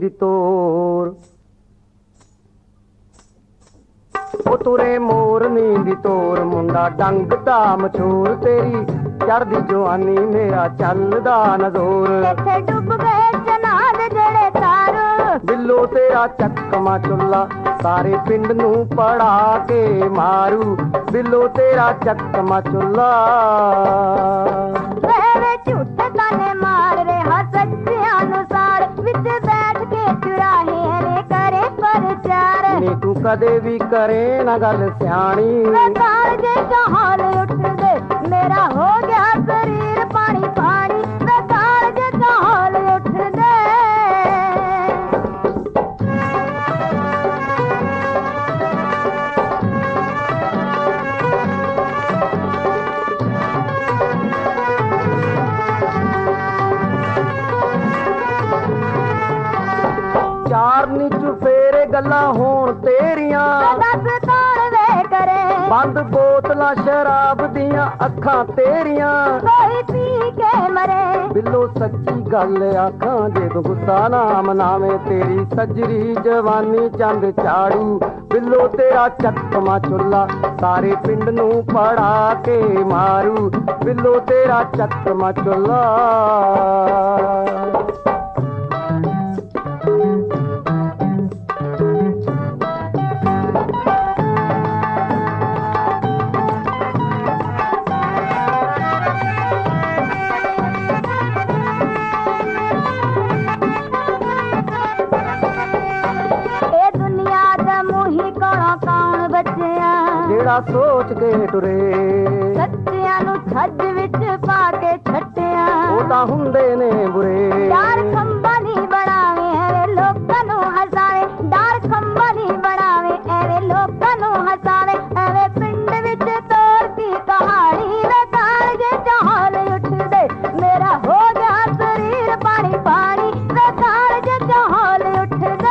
ਦੀ ਤੋਰ ਉਹ ਤੁਰੇ ਮੋਰਨੀ ਦੀ ਤੋਰ ਮੁੰਡਾ ਡੰਗ ਦਾ ਮਛੋਰ ਤੇਰੀ ਚੜਦੀ ਜਵਾਨੀ ਮੇਰਾ ਚੱਲਦਾ ਨਜ਼ੋਰ ਇੱਥੇ ਡੁੱਬ ਗਏ ਜਨਾਬ ਜਿਹੜੇ ਤਾਰ ਬਿੱਲੋ ਤੇਰਾ ਚੱਕਮਾ ਚੁੱਲਾ ਸਾਰੇ ਪਿੰਡ ਨੂੰ ਪੜਾ ਕੇ ਮਾਰੂ ਬਿੱਲੋ ਤੇਰਾ ਚੱਕਮਾ ਚੁੱਲਾ ਵੇ ਝੂਠੇ ਤਾਨੇ ਮਾਰ ਰਿਹਾ ਸੱਚਿਆਂ ਨੂੰ ਸਾੜ ਵਿੱਚ ਬੈਠ ਕੇ ਚੁਰਾਹੇ ਨੇ ਕਰੇ ਪ੍ਰਚਾਰ ਨੀ ਤੂੰ ਕਦੇ ਵੀ ਕਰੇ ਨਾ ਗੱਲ ਸਿਆਣੀ ਵੇ ਕਾਲਜੇ ਚਾਹਲ ਉੱਠਦੇ ਮੇਰਾ ਹੋ ਗਿਆ ਸਰੀਰ ਪਾਣੀ ਪਾਣੀ ਵੇ ਕਾਲਜੇ ਚਾਹਲ ਉੱਠਦੇ ਚਾਰ ਨੀ ਚੁਫੇਰੇ ਗੱਲਾਂ ਹੋਣ ਤੇਰੀਆਂ ਦੱਸ ਕੌਣ ਵੇ ਕਰੇ ਬੰਦ ਬੋਤਲਾਂ ਸ਼ਰਾਬ ਦੀਆਂ ਅੱਖਾਂ ਤੇਰੀਆਂ ਕੋਈ ਪੀ ਕੇ ਮਰੇ ਬਿੱਲੋ ਸੱਚੀ ਗੱਲ ਆਖਾਂ ਜੇ ਤੂੰ ਗੁੱਸਾ ਨਾ ਮਨਾਵੇਂ ਤੇਰੀ ਸੱਜਰੀ ਜਵਾਨੀ ਚੰਦ ਚਾੜੂ ਬਿੱਲੋ ਤੇਰਾ ਚੱਕਮਾ ਚੁੱਲਾ ਸਾਰੇ ਪਿੰਡ ਨੂੰ ਪੜਾ ਕੇ ਮਾਰੂ ਬਿੱਲੋ ਤੇਰਾ ਚੱਕਮਾ ਚੁੱਲਾ ਜਿਹੜਾ ਸੋਚ ਕੇ ਟੁਰੇ ਸੱਚਿਆਂ ਨੂੰ ਛੱਜ ਵਿੱਚ ਪਾ ਕੇ ਛੱਟਿਆ ਉਹ ਤਾਂ ਹੁੰਦੇ ਨੇ ਬੁਰੇ ਡਾਰ ਖੰਭਾ ਨਹੀਂ ਬਣਾਵੇ ਐਵੇਂ ਲੋਕਾਂ ਨੂੰ ਹਸਾਵੇ ਡਾਰ ਖੰਭਾ ਨਹੀਂ ਬਣਾਵੇ ਐਵੇਂ ਲੋਕਾਂ ਨੂੰ ਹਸਾਵੇ ਐਵੇਂ ਪਿੰਡ ਵਿੱਚ ਤੋਰ ਦੀ ਕਹਾਣੀ ਵੇ ਕਾਲਜੇ ਚਾਹਲ ਉੱਠਦੇ ਮੇਰਾ ਹੋ ਗਿਆ ਸਰੀਰ ਪਾਣੀ ਪਾਣੀ ਵੇ ਕਾਲਜੇ ਚਾਹਲ ਉੱਠਦੇ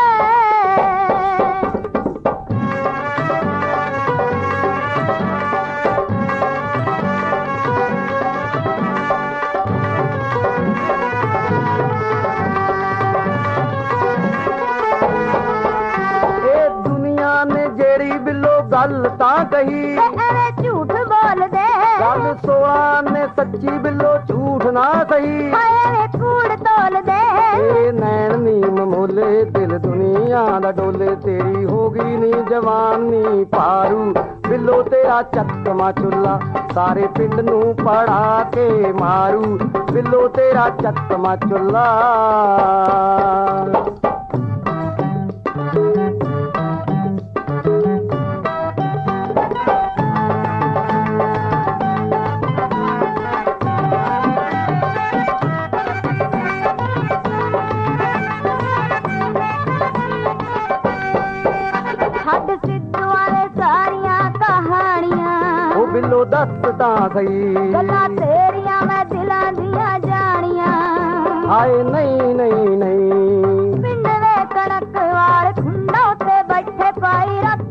ਗੱਲ ਤਾਂ ਕਹੀ ਐਵੇਂ ਝੂਠ ਬੋਲਦੇ ਗੱਲ 16 ਨੇ ਸੱਚੀ ਬਿੱਲੋ ਝੂਠ ਨਾ ਸਹੀ ਐਵੇਂ ਕੂੜ ਤੋਲਦੇ ਤੇਰੇ ਨੈਣ ਨੀ ਮਮੋਲੇ ਦਿਲ ਦੁਨੀਆ ਦਾ ਡੋਲੇ ਤੇਰੀ ਹੋ ਗਈ ਨੀ ਜਵਾਨੀ ਪਾਰੂ ਬਿੱਲੋ ਤੇਰਾ ਚੱਕਮਾ ਚੁੱਲਾ ਸਾਰੇ ਪਿੰਡ ਨੂੰ ਪੜਾ ਕੇ ਮਾਰੂ ਬਿੱਲੋ ਤੇਰਾ ਚੱਕਮਾ ਚੁੱਲਾ ਬਿੱਲੋ ਦੱਸ ਤਾਂ ਸਹੀ ਗੱਲਾਂ ਤੇਰੀਆਂ ਮੈਂ ਦਿਲਾਂ ਦੀਆਂ ਜਾਣੀਆਂ ਹਾਏ ਨਹੀਂ ਨਹੀਂ ਨਹੀਂ ਪਿੰਡ ਵੇ ਕਣਕ ਵਾਲ ਖੁੰਡਾ ਉੱਤੇ ਬੈਠੇ ਪਾਈ ਰੱਖ